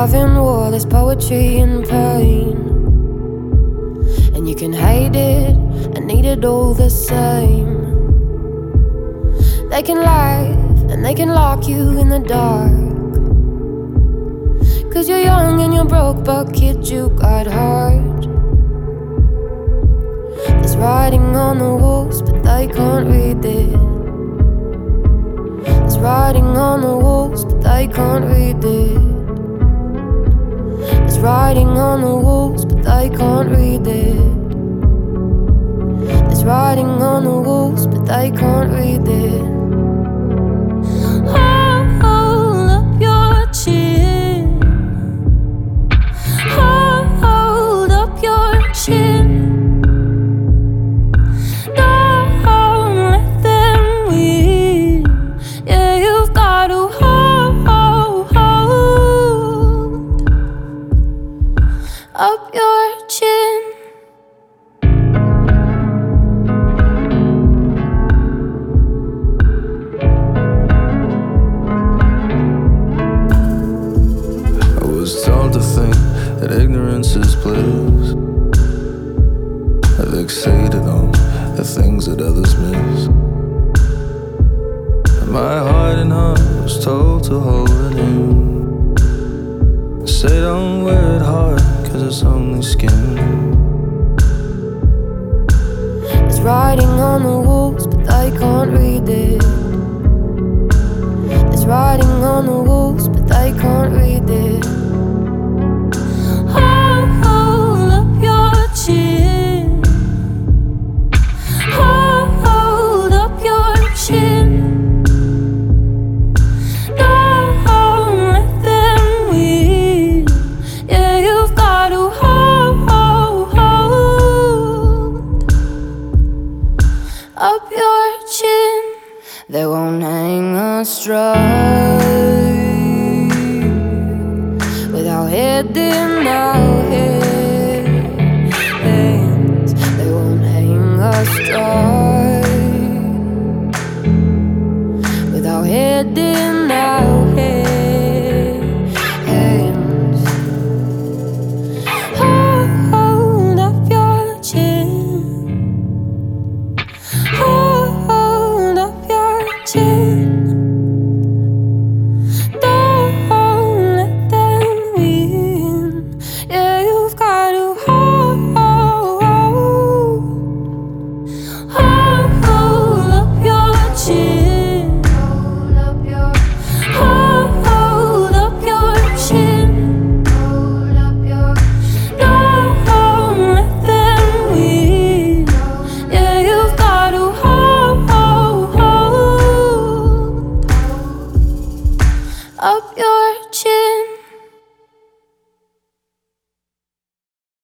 love and war, there's poetry and pain. And you can hate it and need it all the same. They can lie and they can lock you in the dark, 'cause you're young and you're broke, but kid, you got heart. There's writing on the walls, but they can't read it. There's writing on the walls, but they can't read it. There's writing on the walls, but they can't read it. There's writing on the walls, but they can't read it. Hold up your chin. Hold up your chin. Don't let them win. Yeah, you've got to hold up your chin. Told to think that ignorance is bliss. I fixated on the things that others miss. And my heart and heart was told to hold it in. Say don't wear it hard, 'cause it's only skin. There's writing on the walls, but they can't read it. There's writing on the walls, but they can't read it. Hold up your chin. Hold up your chin. Don't let them win. Yeah, you've got to hold up your chin. They won't hang us strong.